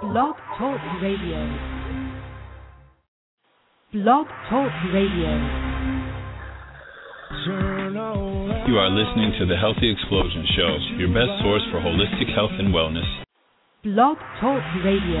Blog Talk Radio. Blog Talk Radio. You are listening to The Healthy Explosion Show, your best source for holistic health and wellness. Blog Talk Radio.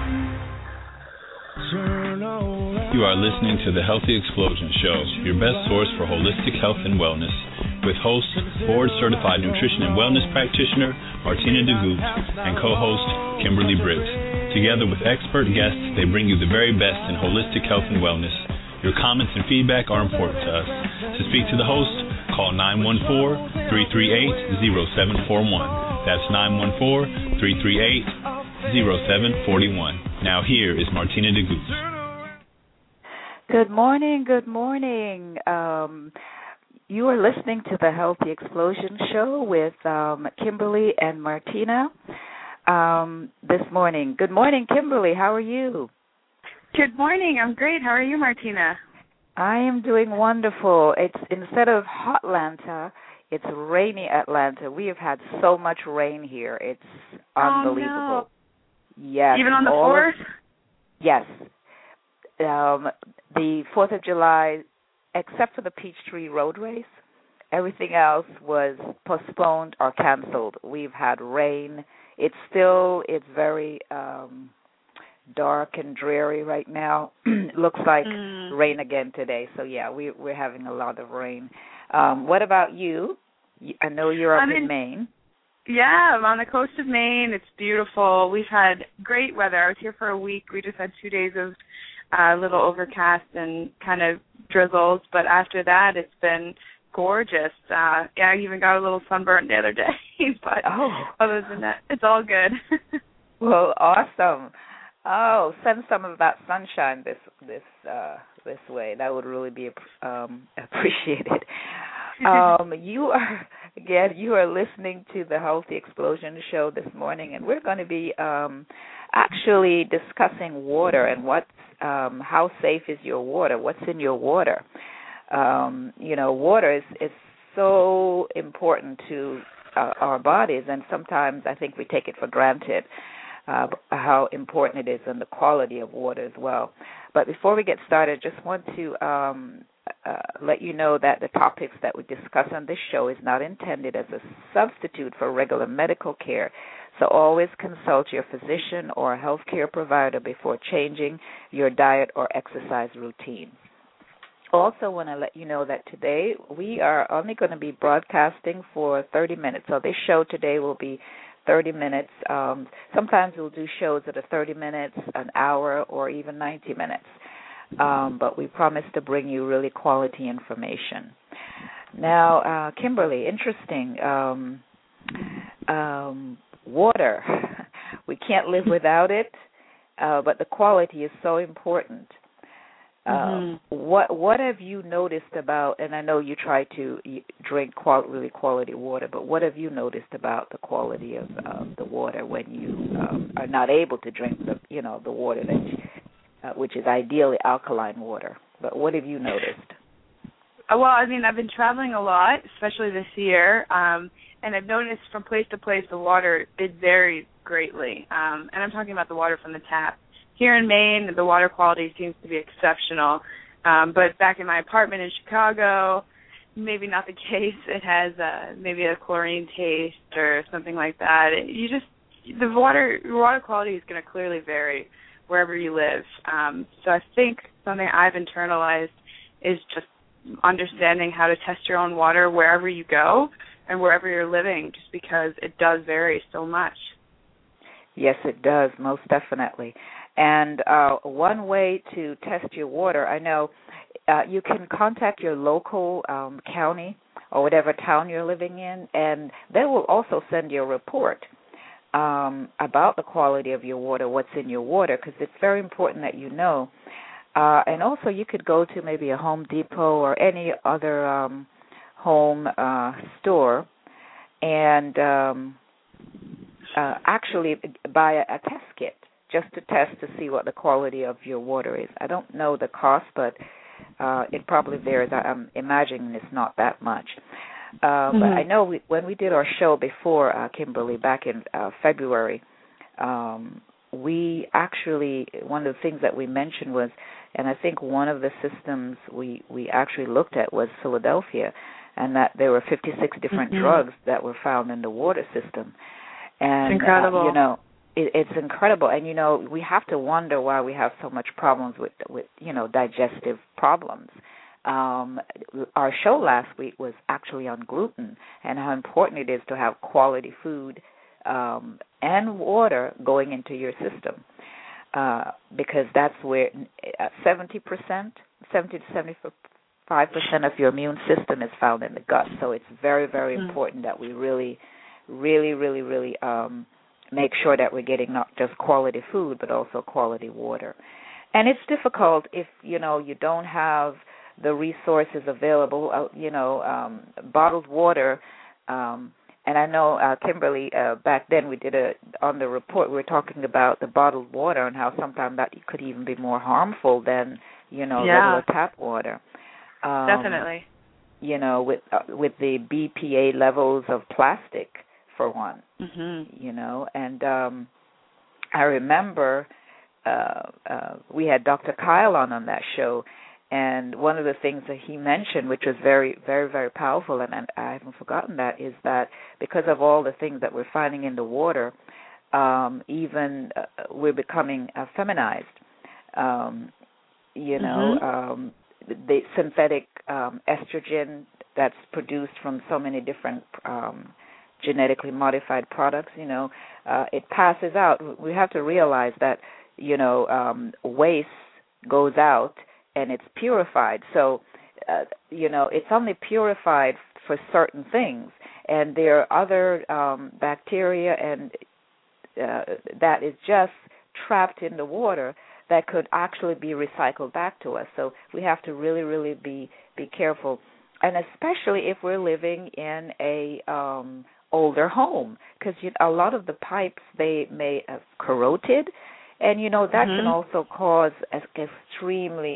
You are listening to The Healthy Explosion Show, your best source for holistic health and wellness, with host, board-certified nutrition and wellness practitioner Martina DeGoots and co-host Kimberly Briggs. Together with expert guests, they bring you the very best in holistic health and wellness. Your comments and feedback are important to us. To speak to the host, call 914-338-0741. That's 914-338-0741. Now here is Martina DeGoots. Good morning, good morning. You are listening to the Healthy Explosion Show with Kimberly and Martina this morning. Good morning, Kimberly. How are you? Good morning. I'm great. How are you, Martina? I am doing wonderful. It's instead of hot Atlanta, it's rainy Atlanta. We have had so much rain here. It's unbelievable. Oh, no. Yes. Even on the 4th? Yes. The 4th of July, except for the Peachtree Road Race, everything else was postponed or canceled. We've had rain. It's very dark and dreary right now. Looks like rain again today. So, yeah, we're having a lot of rain. What about you? I know you're up in Maine. Yeah, I'm on the coast of Maine. It's beautiful. We've had great weather. I was here for a week. We just had 2 days of a little overcast and kind of drizzles, but after that, it's been gorgeous. I even got a little sunburn the other day, but other than that, it's all good. Well, awesome. Oh, send some of that sunshine this way. That would really be appreciated. You are listening to the Healthy Explosion Show this morning, and we're going to be actually discussing water and how safe is your water, what's in your water. Water is so important to our bodies, and sometimes I think we take it for granted how important it is and the quality of water as well. But before we get started, just want to let you know that the topics that we discuss on this show is not intended as a substitute for regular medical care. So always consult your physician or healthcare provider before changing your diet or exercise routine. Also want to let you know that today we are only going to be broadcasting for 30 minutes. So this show today will be 30 minutes. Sometimes we'll do shows that are 30 minutes, an hour, or even 90 minutes. But we promise to bring you really quality information. Now, Kimberly, interesting. Water. We can't live without it, but the quality is so important. What have you noticed about, and I know you try to drink really quality water, but what have you noticed about the quality of the water when you are not able to drink the water which is ideally alkaline water? But what have you noticed? Well, I've been traveling a lot, especially this year, and I've noticed from place to place the water, it varies greatly. And I'm talking about the water from the tap. Here in Maine, the water quality seems to be exceptional. But back in my apartment in Chicago, maybe not the case. It has maybe a chlorine taste or something like that. The water quality is going to clearly vary wherever you live. So I think something I've internalized is just understanding how to test your own water wherever you go and wherever you're living, just because it does vary so much. Yes, it does, most definitely. And one way to test your water, I know you can contact your local county or whatever town you're living in, and they will also send you a report about the quality of your water, what's in your water, because it's very important that you know. And also you could go to maybe a Home Depot or any other home store and actually buy a test kit just to test to see what the quality of your water is. I don't know the cost, but it probably varies. I'm imagining it's not that much. But I know when we did our show before, Kimberly, back in February, we actually, one of the things that we mentioned was, and I think one of the systems we actually looked at was Philadelphia, and that there were 56 different drugs that were found in the water system. And, it's incredible. It's incredible. And, we have to wonder why we have so much problems with digestive problems. Our show last week was actually on gluten and how important it is to have quality food and water going into your system, because that's where 70 to 75% of your immune system is found in the gut. So it's very, very important that we really, really, really, really make sure that we're getting not just quality food but also quality water. And it's difficult if, you don't have the resources available, bottled water. And I know, Kimberly, back then we did on the report, we were talking about the bottled water and how sometimes that could even be more harmful than, regular tap water. Definitely. With the BPA levels of plastic, for one, and I remember we had Dr. Kyle on that show, and one of the things that he mentioned, which was very, very, very powerful, and I haven't forgotten that, is that because of all the things that we're finding in the water, even we're becoming feminized. The synthetic estrogen that's produced from so many different genetically modified products, it passes out. We have to realize that, waste goes out and it's purified. So, it's only purified for certain things. And there are other bacteria and that is just trapped in the water that could actually be recycled back to us. So we have to really, really be careful. And especially if we're living in a older home, because a lot of the pipes, they may have corroded, and that can also cause extremely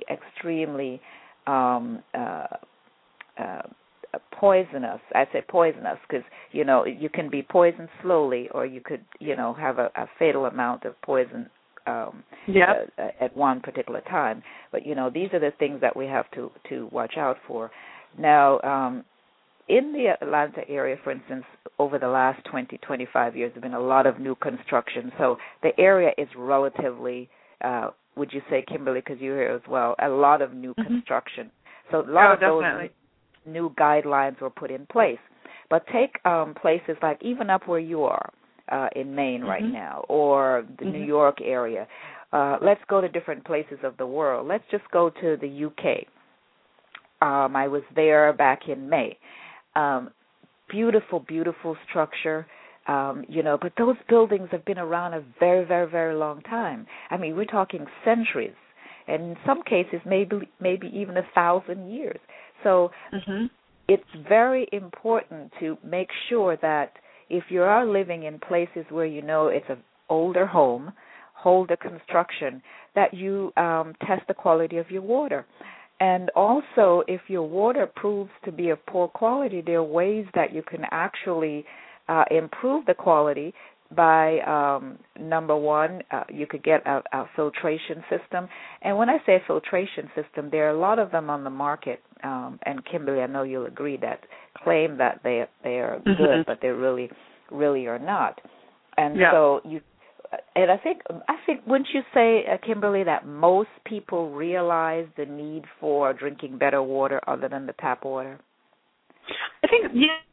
poisonous. I say poisonous because you can be poisoned slowly, or you could have a fatal amount of poison at one particular time. But these are the things that we have to watch out for. Now, in the Atlanta area, for instance, over the last 20, 25 years, there have been a lot of new construction. So the area is relatively, would you say, Kimberly, because you're here as well, a lot of new construction. So a lot of those new guidelines were put in place. But take places like even up where you are in Maine right now, or the New York area. Let's go to different places of the world. Let's just go to the UK. I was there back in May. Beautiful, beautiful structure, but those buildings have been around a very, very, very long time. I mean, we're talking centuries, and in some cases, maybe even 1,000 years. So it's very important to make sure that if you are living in places where it's an older home, older construction, that you test the quality of your water. And also, if your water proves to be of poor quality, there are ways that you can actually improve the quality by, number one, you could get a filtration system. And when I say filtration system, there are a lot of them on the market, and Kimberly, I know you'll agree, that claim that they are good, but they really, really are not. And so and I think, wouldn't you say, Kimberly, that most people realize the need for drinking better water other than the tap water? I think,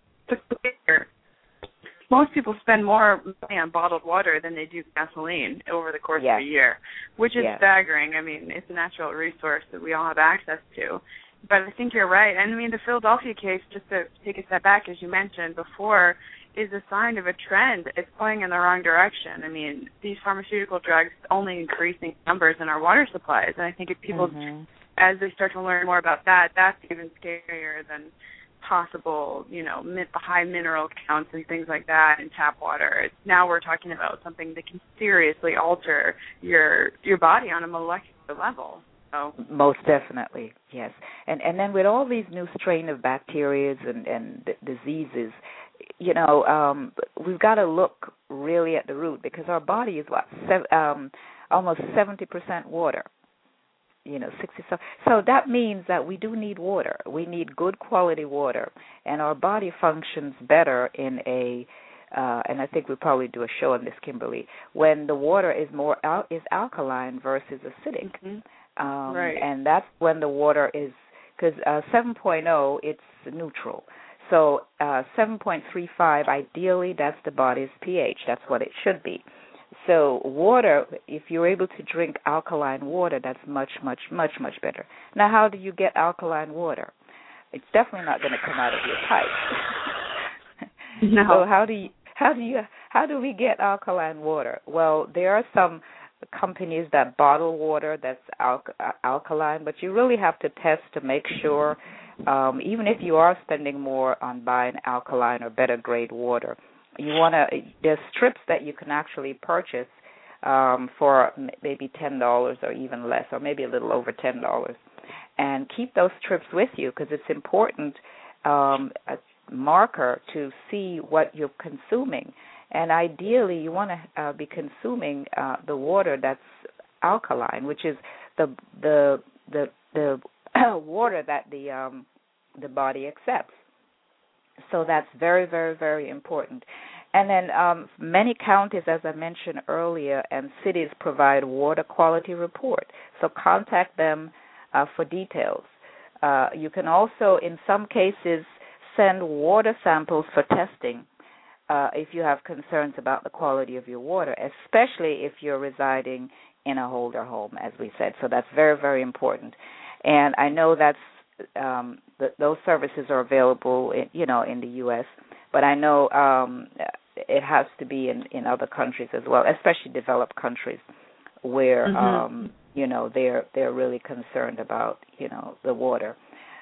most people spend more money on bottled water than they do gasoline over the course of a year, which is staggering. I mean, it's a natural resource that we all have access to. But I think you're right. And, I mean, the Philadelphia case, just to take a step back, as you mentioned before, is a sign of a trend. It's going in the wrong direction. I mean, these pharmaceutical drugs only increasing numbers in our water supplies. And I think if people, as they start to learn more about that, that's even scarier than possible, high mineral counts and things like that in tap water. Now we're talking about something that can seriously alter your body on a molecular level. So. Most definitely, yes. And then with all these new strain of bacteria and diseases, we've got to look really at the root, because our body is almost 70% water. 60. So that means that we do need water. We need good quality water, and our body functions better in and I think we'll probably do a show on this, Kimberly, when the water is is alkaline versus acidic. Mm-hmm. Right. And that's when the water is, because 7.0, it's neutral. So 7.35, ideally, that's the body's pH. That's what it should be. So water, if you're able to drink alkaline water, that's much, much, much, much better. Now, how do you get alkaline water? It's definitely not going to come out of your pipe. No. So how do we get alkaline water? Well, there are some companies that bottle water that's alkaline, but you really have to test to make sure, even if you are spending more on buying alkaline or better grade water. There's strips that you can actually purchase for maybe $10 or even less, or maybe a little over $10. And keep those strips with you, because it's important, a marker to see what you're consuming. And ideally, you want to be consuming the water that's alkaline, which is the water that the body accepts. So that's very, very, very important. And then many counties, as I mentioned earlier, and cities provide water quality report. So contact them for details. You can also, in some cases, send water samples for testing if you have concerns about the quality of your water, especially if you're residing in a older home, as we said. So that's very, very important. And I know that's those services are available, in the U.S., but I know it has to be in other countries as well, especially developed countries where they're really concerned about the water.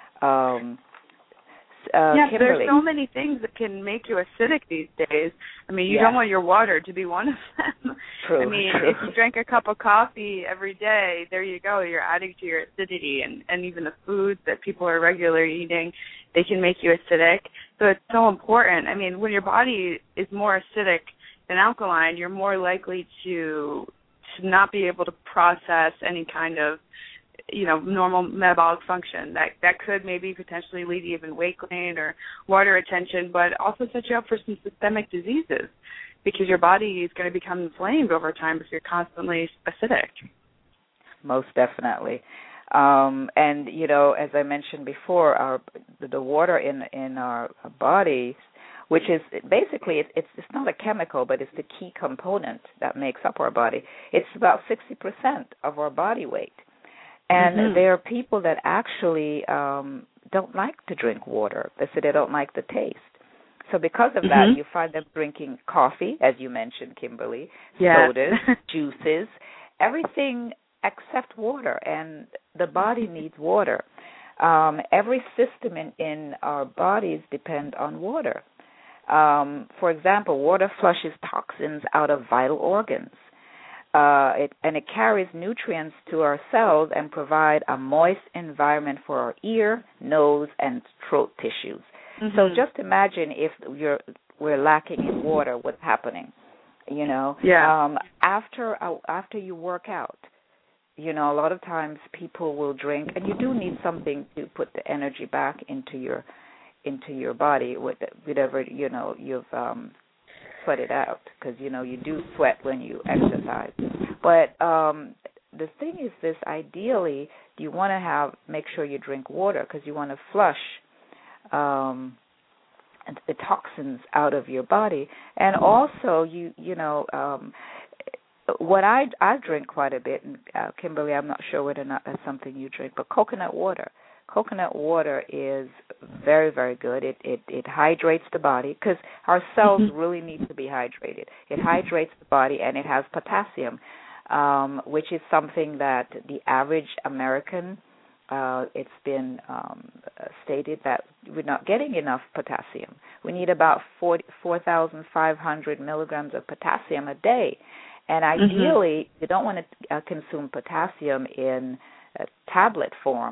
There's so many things that can make you acidic these days. I mean, you don't want your water to be one of them. True. I mean, if you drink a cup of coffee every day, there you go. You're adding to your acidity, and even the foods that people are regularly eating, they can make you acidic. So it's so important. I mean, when your body is more acidic than alkaline, you're more likely to not be able to process any kind of normal metabolic function that could maybe potentially lead to even weight gain or water retention, but also set you up for some systemic diseases, because your body is going to become inflamed over time if you're constantly acidic. Most definitely. And as I mentioned before, the water in our bodies, which is basically, it's not a chemical, but it's the key component that makes up our body. It's about 60% of our body weight. And there are people that actually don't like to drink water. They say they don't like the taste. So because of that, you find them drinking coffee, as you mentioned, Kimberly, sodas, juices, everything except water. And the body needs water. Every system in our bodies depend on water. For example, water flushes toxins out of vital organs. It carries nutrients to our cells and provide a moist environment for our ear, nose, and throat tissues. So just imagine if we're lacking in water, what's happening? After you work out, a lot of times people will drink, and you do need something to put the energy back into your body, whatever you've sweated out, because you do sweat when you exercise. But the thing is this: ideally, you want to make sure you drink water, because you want to flush the toxins out of your body. And also, what I drink quite a bit, and Kimberly, I'm not sure whether or not that's something you drink, but coconut water. Coconut water is very, very good. It hydrates the body, because our cells really need to be hydrated. It hydrates the body, and it has potassium, which is something that the average American, it's been stated that we're not getting enough potassium. We need about 4,500 milligrams of potassium a day. And ideally, you don't want to consume potassium in tablet form.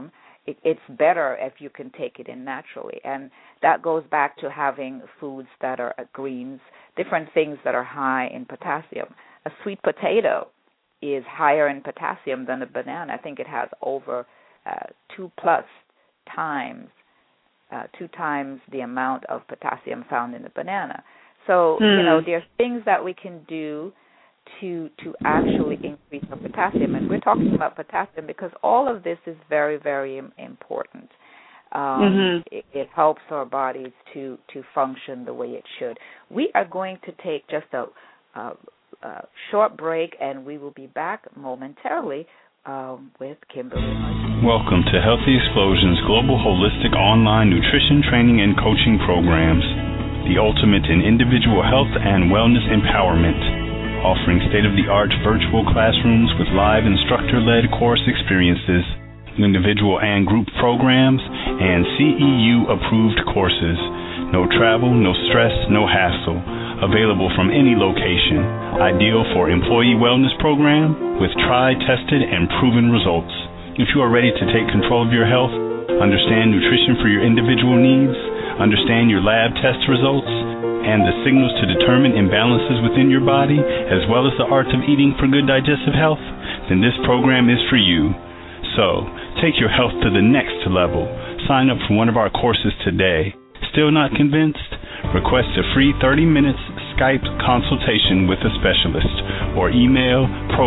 it's better if you can take it in naturally. And that goes back to having foods that are greens, different things that are high in potassium. A sweet potato is higher in potassium than a banana. I think it has over 2 times the amount of potassium found in the banana. So, there's things that we can do to actually increase our potassium. And we're talking about potassium because all of this is very, very important. It helps our bodies to function the way it should. We are going to take just a short break, and we will be back momentarily with Kimberly. Welcome to Healthy Explosion's global holistic online nutrition training and coaching programs, the ultimate in individual health and wellness empowerment, offering state-of-the-art virtual classrooms with live instructor-led course experiences, individual and group programs, and CEU-approved courses. No travel, no stress, no hassle. Available from any location. Ideal for employee wellness program with tried, tested, and proven results. If you are ready to take control of your health, understand nutrition for your individual needs, understand your lab test results, and the signals to determine imbalances within your body, as well as the art of eating for good digestive health, then this program is for you. So, take your health to the next level. Sign up for one of our courses today. Still not convinced? Request a free 30 minutes Skype consultation with a specialist or email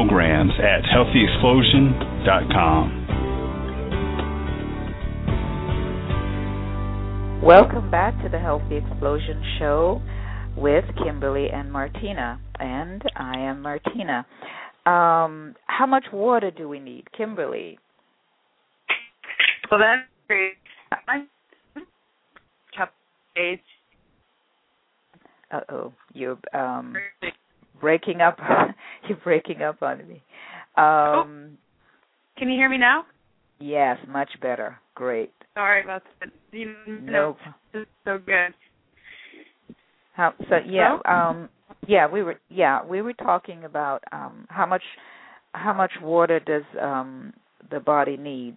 programs@healthyexplosion.com. Welcome back to the Healthy Explosion Show with Kimberly and Martina. And I am Martina. How much water do we need, Kimberly? Well, that's great. Uh-oh, you're breaking up. You're breaking up on me. Can you hear me now? Yes, much better. Great. Sorry about that. No, it's so good. We were talking about how much water does the body needs,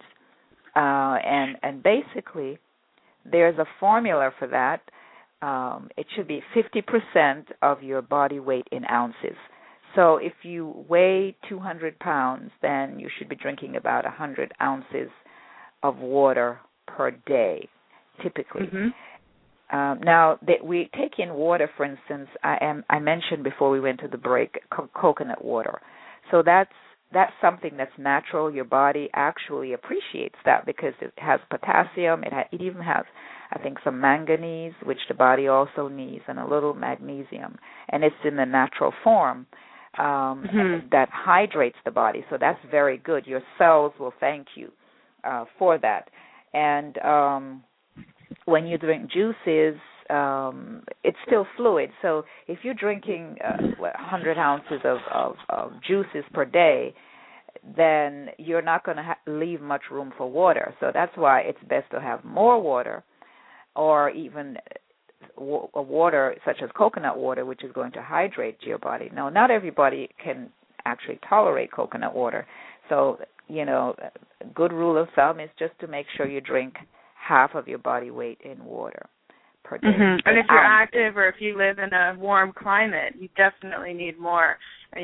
and basically there's a formula for that. It should be 50% of your body weight in ounces. So if you weigh 200 pounds, then you should be drinking about 100 ounces of water per day, typically. Now, we take in water, for instance, I mentioned before we went to the break, coconut water. So that's something that's natural. Your body actually appreciates that because it has potassium. It even has, I think, some manganese, which the body also needs, and a little magnesium. And it's in the natural form that hydrates the body. So that's very good. Your cells will thank you for that. And when you drink juices, it's still fluid. So if you're drinking 100 ounces of juices per day, then you're not going to leave much room for water. So that's why it's best to have more water, or even water such as coconut water, which is going to hydrate your body. Now, not everybody can actually tolerate coconut water. So, a good rule of thumb is just to make sure you drink half of your body weight in water per day. And if you're active or if you live in a warm climate, you definitely need more.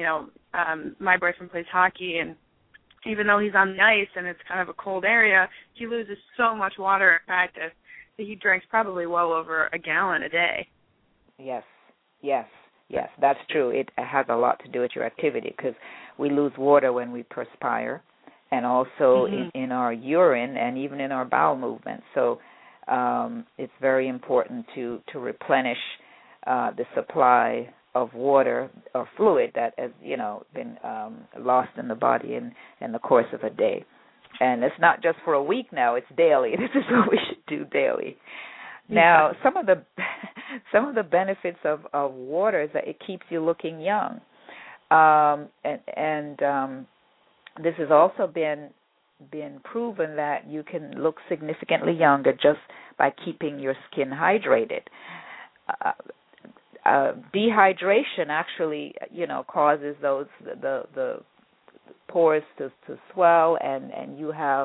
My boyfriend plays hockey, and even though he's on the ice and it's kind of a cold area, he loses so much water in practice that he drinks probably well over a gallon a day. Yes, that's true. It has a lot to do with your activity because we lose water when we perspire, and also in our urine and even in our bowel movements. So it's very important to replenish the supply of water or fluid that has, been lost in the body in the course of a day. And it's not just for a week now; it's daily. This is what we should do daily. Now, some of the benefits of water is that it keeps you looking young, and this has also been proven that you can look significantly younger just by keeping your skin hydrated. Dehydration actually, causes the pores to swell, and you have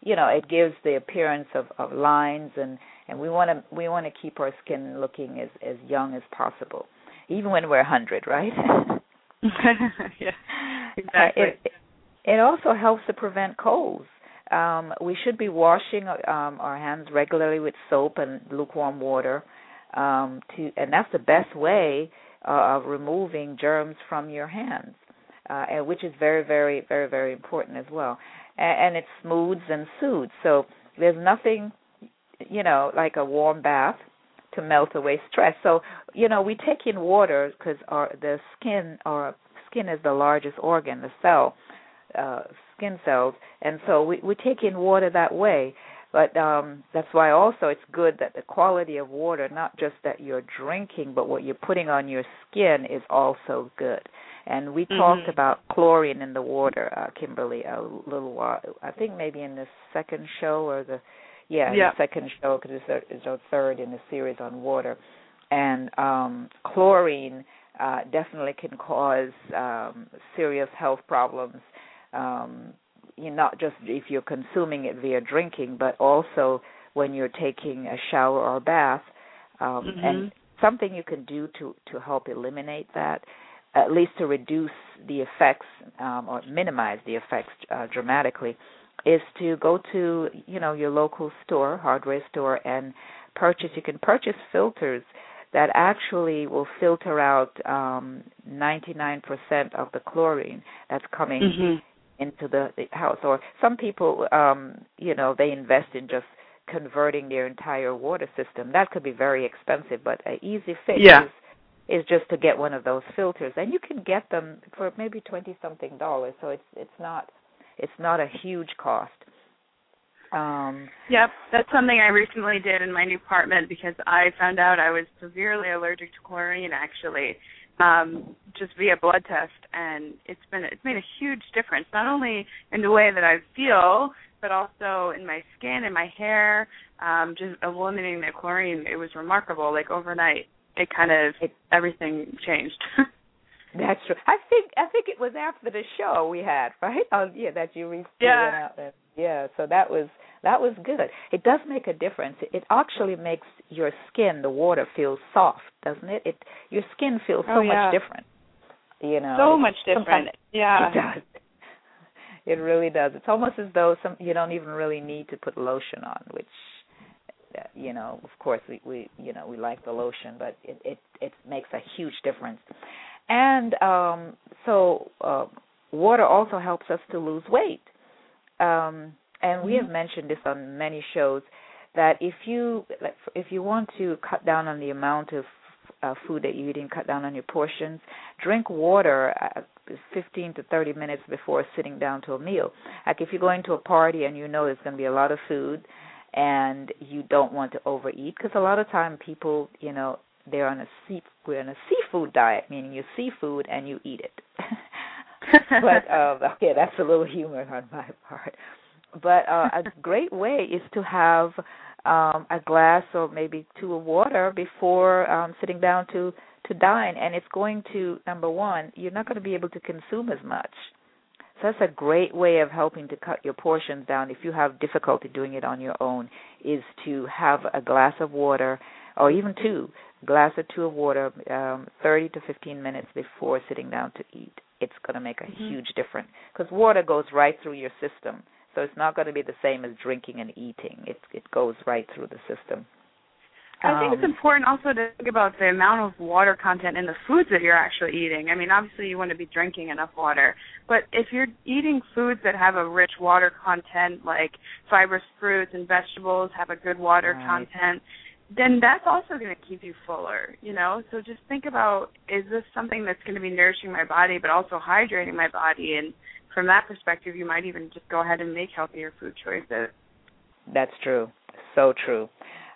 it gives the appearance of lines, and we want to keep our skin looking as young as possible, even when we're 100, right? Yeah, exactly. It also helps to prevent colds. We should be washing our hands regularly with soap and lukewarm water, and that's the best way of removing germs from your hands, which is very, very, very, very important as well. And it smooths and soothes. So there's nothing, like a warm bath to melt away stress. So, we take in water because our skin is the largest organ, the cell, skin cells, and so we take in water that way. But that's why also it's good that the quality of water, not just that you're drinking, but what you're putting on your skin is also good. And we talked about chlorine in the water, Kimberly, a little while. I think maybe in the second show or the second show, because it's our third in the series on water. And chlorine definitely can cause serious health problems. Not just if you're consuming it via drinking, but also when you're taking a shower or a bath. And something you can do to help eliminate that, at least to reduce the effects or minimize the effects dramatically, is to go to your local store, hardware store, and you can purchase filters that actually will filter out 99% of the chlorine that's coming into the house. Or some people, they invest in just converting their entire water system. That could be very expensive, but an easy fix is just to get one of those filters, and you can get them for maybe $20-something. So it's not a huge cost. Yep, that's something I recently did in my new apartment because I found out I was severely allergic to chlorine, actually, just via blood test, and it's made a huge difference, not only in the way that I feel, but also in my skin and my hair. Just eliminating the chlorine, it was remarkable. Like overnight, everything changed. That's true. I think it was after the show we had, right? That you went out there. Yeah, so that was good. It does make a difference. It actually makes your skin, the water, feel soft, doesn't it? Your skin feels so much different. So much different. Yeah. It does. It really does. It's almost as though you don't even really need to put lotion on, which of course we like the lotion, but it makes a huge difference. And so water also helps us to lose weight. And we have mentioned this on many shows, that if you want to cut down on the amount of food that you're eating, cut down on your portions, drink water 15 to 30 minutes before sitting down to a meal. Like if you're going to a party and there's going to be a lot of food and you don't want to overeat, because a lot of time people, we're on a seafood diet, meaning you see food and you eat it. But that's a little humor on my part. But a great way is to have a glass or maybe two of water before sitting down to dine, and it's going to, number one, you're not going to be able to consume as much. So that's a great way of helping to cut your portions down if you have difficulty doing it on your own, is to have a glass of water, or even a glass or two of water 30 to 15 minutes before sitting down to eat. It's going to make a huge difference, because water goes right through your system. So it's not going to be the same as drinking and eating. It goes right through the system. I think it's important also to think about the amount of water content in the foods that you're actually eating. I mean, obviously you want to be drinking enough water, but if you're eating foods that have a rich water content, like fibrous fruits and vegetables have a good water content, then that's also going to keep you fuller, So just think about, is this something that's going to be nourishing my body but also hydrating my body? And from that perspective, you might even just go ahead and make healthier food choices. That's true. So true.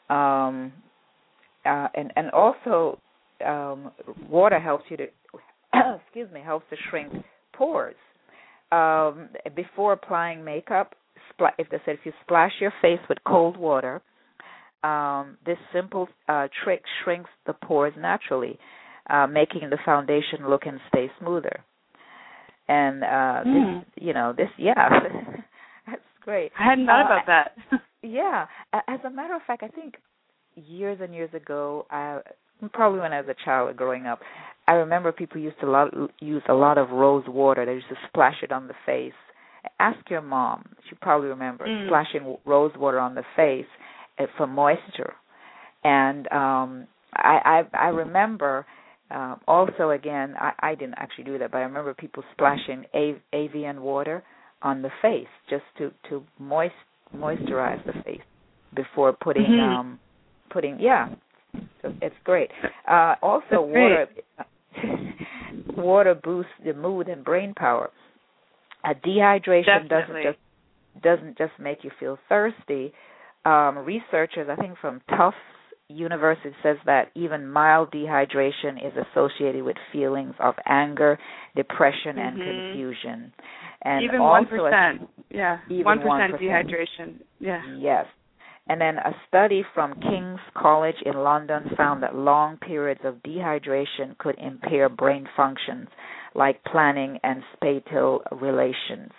And also water helps you to, helps to shrink pores. Before applying makeup, if you splash your face with cold water, this simple trick shrinks the pores naturally, making the foundation look and stay smoother. And that's great. I hadn't thought about that. Yeah. As a matter of fact, I think years and years ago, probably when I was a child growing up, I remember people used to use a lot of rose water. They used to splash it on the face. Ask your mom. She probably remembers splashing rose water on the face for moisture. And I remember also, again, I didn't actually do that, but I remember people splashing Avian water on the face just to moisturize the face before putting so it's great. Also, water boosts the mood and brain power. Dehydration doesn't just make you feel thirsty. Researchers, I think from Tufts University, says that even mild dehydration is associated with feelings of anger, depression, and confusion. And even also 1%, even 1% dehydration, Yes. And then a study from King's College in London found that long periods of dehydration could impair brain functions like planning and spatial relations.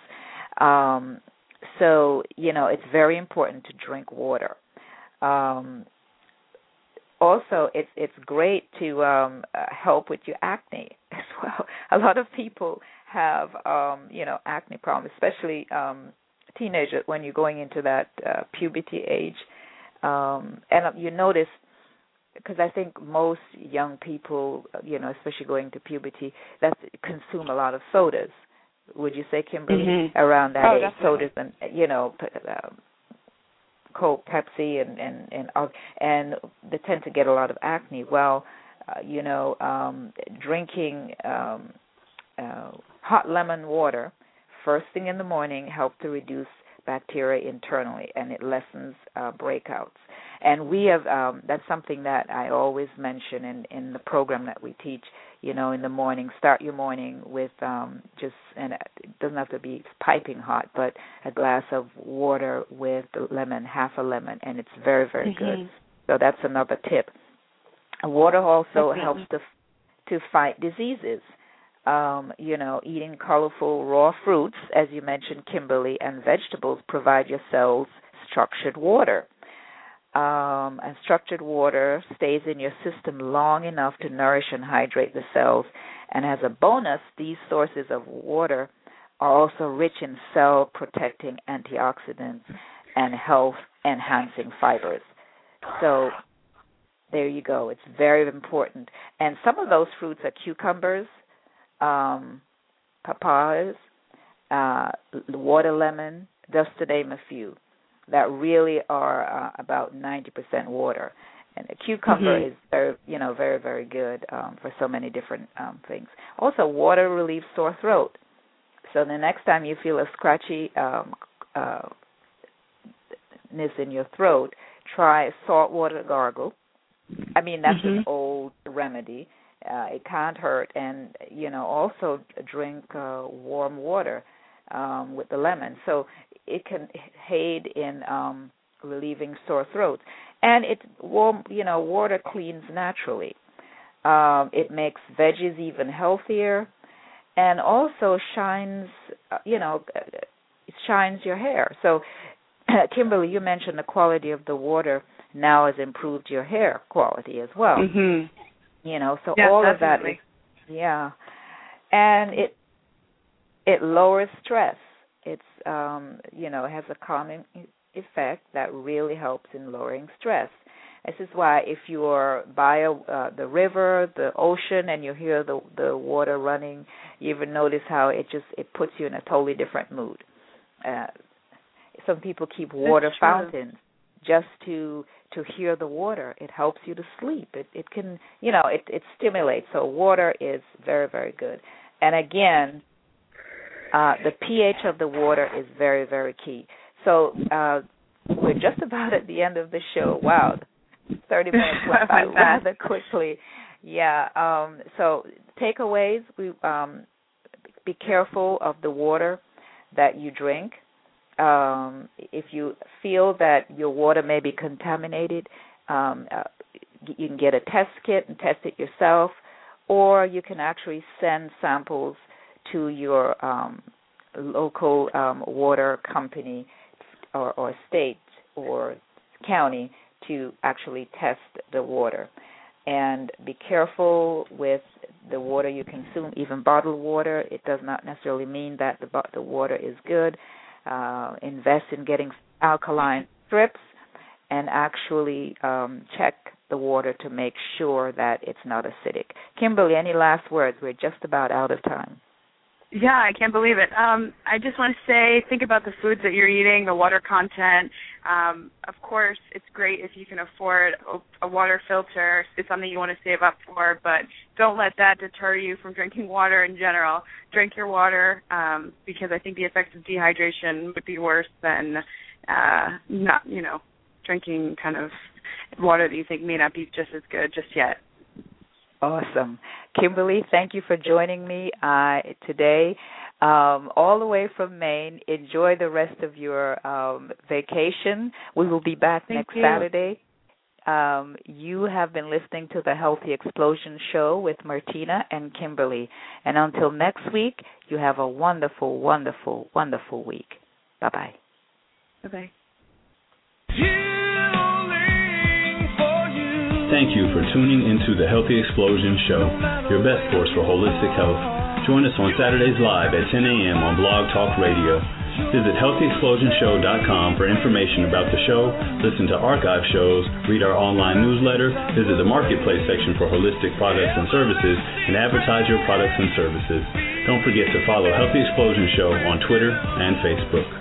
So, it's very important to drink water. Also, it's great to help with your acne as well. A lot of people have, acne problems, especially teenagers when you're going into that puberty age. And you notice, because I think most young people, especially going to puberty, that consume a lot of sodas. Would you say, Kimberly, around that age? Definitely. Sodas and, Coke, Pepsi, and they tend to get a lot of acne. Well, drinking hot lemon water first thing in the morning helps to reduce bacteria internally, and it lessens breakouts. And we have that's something that I always mention in the program that we teach. In the morning, start your morning with and it doesn't have to be piping hot, but a glass of water with lemon, half a lemon, and it's very, very good. So that's another tip. Water also helps to fight diseases. Eating colorful raw fruits, as you mentioned, Kimberly, and vegetables provide your cells structured water. And structured water stays in your system long enough to nourish and hydrate the cells. And as a bonus, these sources of water are also rich in cell-protecting antioxidants and health-enhancing fibers. So there you go. It's very important. And some of those fruits are cucumbers, papayas, water lemon, just to name a few, that really are about 90% water. And a cucumber is very, very, very good for so many different things. Also, water relieves sore throat. So the next time you feel a scratchy ness in your throat, try a saltwater gargle. I mean, that's an old remedy. It can't hurt. And, also drink warm water with the lemon. So it can aid in relieving sore throats. And water cleans naturally. It makes veggies even healthier, and also shines your hair. So, Kimberly, you mentioned the quality of the water now has improved your hair quality as well. So all of that is, and it lowers stress. It's it has a calming effect that really helps in lowering stress. This is why if you are by the river, the ocean, and you hear the water running, you even notice how it puts you in a totally different mood. Some people keep water fountains just to hear the water. It helps you to sleep. It can, it stimulates. So water is very, very good. And again, the pH of the water is very, very key. So we're just about at the end of the show. Wow, 30 minutes went by rather quickly. So takeaways, be careful of the water that you drink. If you feel that your water may be contaminated, you can get a test kit and test it yourself, or you can actually send samples to your local water company or state or county to actually test the water. And be careful with the water you consume, even bottled water. It does not necessarily mean that the water is good. Invest in getting alkaline strips and actually check the water to make sure that it's not acidic. Kimberly, any last words? We're just about out of time. Yeah, I can't believe it. I just want to say, think about the foods that you're eating, the water content. Of course, it's great if you can afford a water filter. It's something you want to save up for, but don't let that deter you from drinking water in general. Drink your water because I think the effects of dehydration would be worse than not, drinking kind of water that you think may not be just as good just yet. Awesome. Kimberly, thank you for joining me today all the way from Maine. Enjoy the rest of your vacation. We will be back next Saturday. You have been listening to the Healthy Explosion Show with Martina and Kimberly. And until next week, you have a wonderful, wonderful, wonderful week. Bye-bye. Bye-bye. Thank you for tuning into the Healthy Explosion Show, your best source for holistic health. Join us on Saturdays live at 10 a.m. on Blog Talk Radio. Visit HealthyExplosionShow.com for information about the show, listen to archive shows, read our online newsletter, visit the marketplace section for holistic products and services, and advertise your products and services. Don't forget to follow Healthy Explosion Show on Twitter and Facebook.